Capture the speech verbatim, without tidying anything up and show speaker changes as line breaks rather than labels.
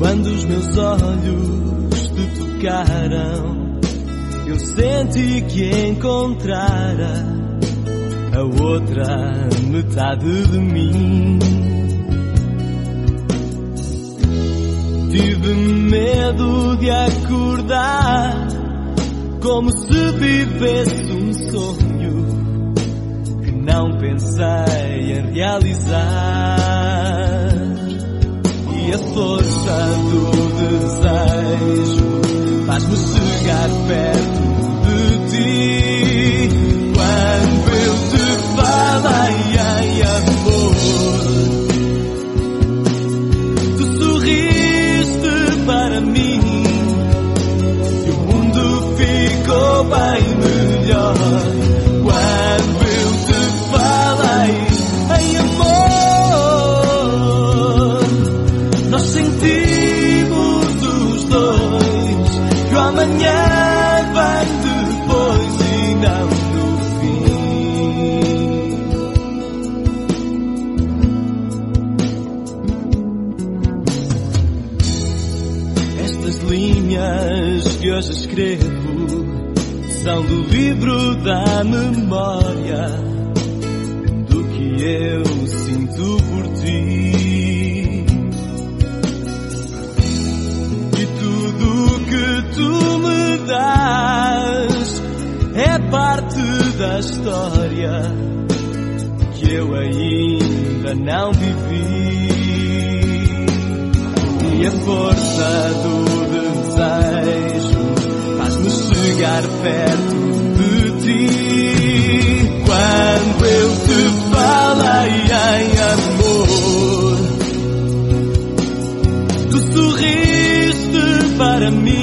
Quando os meus olhos te tocaram, eu senti que encontrara a outra metade de mim. Tive medo de acordar, como se vivesse um sonho que não pensei em realizar. E a força do desejo faz-me chegar perto de ti. Quando eu te falei em amor, tu sorriste para mim e o mundo ficou bem melhor. Quando eu te falei em amor, nós sentimos os dois que o amanhã vem depois e não no fim. Estas linhas que hoje escrevo são do livro da memória, do que eu sinto por ti. E tudo que tu me dás é parte da história que eu ainda não vivi. E a força do desejo faz-me chegar perto de ti. Quando eu te falei em amor, tu sorriste para mim